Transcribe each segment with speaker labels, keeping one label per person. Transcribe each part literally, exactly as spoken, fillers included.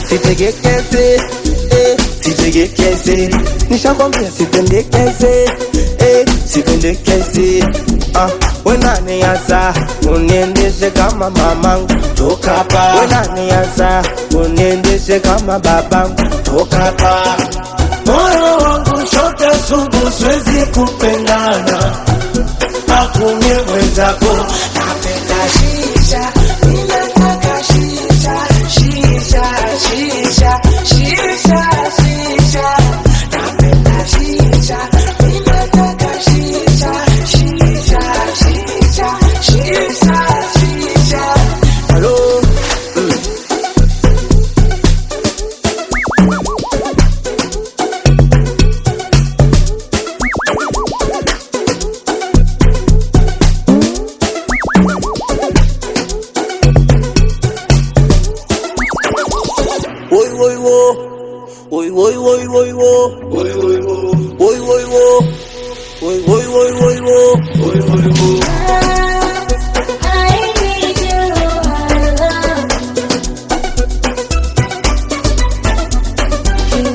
Speaker 1: sitegekeze, eh, sitegekeze. Nishakwambia sipendekeze, eh, sipendekeze. Ah, we nani hasa uniendeshe kama mamangu, toka hapa. We nani hasa uniendeshe kama babangu, toka hapa. Moyo wangu shote sugu siwezi kupendana, hakunye wenzako. Napenda shisha, ninataka shisha, shisha, shisha, shisha, shisha. Napenda shisha, ninataka shisha, shisha, shisha, shisha, shisha. Hello. Oi oi wo, oi oi oi oi wo, oi oi wo, oi oi wo, oi oi oi oi wo, oi oi wo.
Speaker 2: I need you, I love you.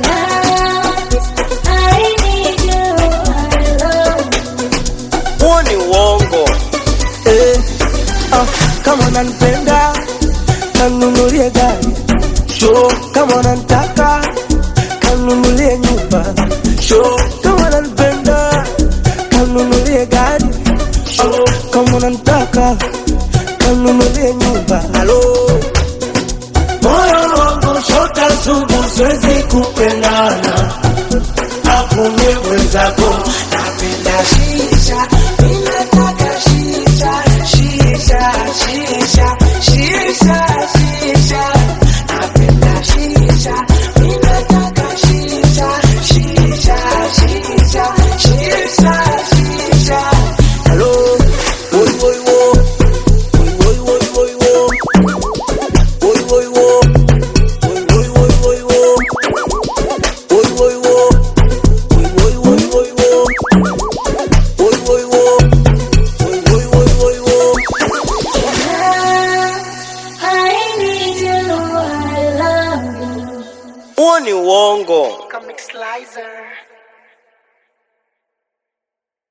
Speaker 2: I need you, I love you.
Speaker 1: Huo ni uongo. Eh, ah, kama unanipenda kanunulie gari. Show kama unanitaka kanunulie nyumba. Show kama unanipenda kanunulie gari. Show kama unanitaka kanunulie nyumba. Hello. Moyo wangu shota sugu siwezi kupendana, hakunye wenzako. Napenda shisha, ninataka shisha, shisha, shisha, shisha, shisha. Napenda shisha, ninataka shisha, shisha, shisha, shisha, shisha. Hello. Oi oi wo, oi oi oi oi wo, oi oi wo, oi oi oi oi wo, oi oi wo, oi oi oi oi wo, oi oi wo, oi oi oi oi wo.
Speaker 2: I need you, I love you.
Speaker 1: Huo ni uongo.
Speaker 3: Comic Slicer.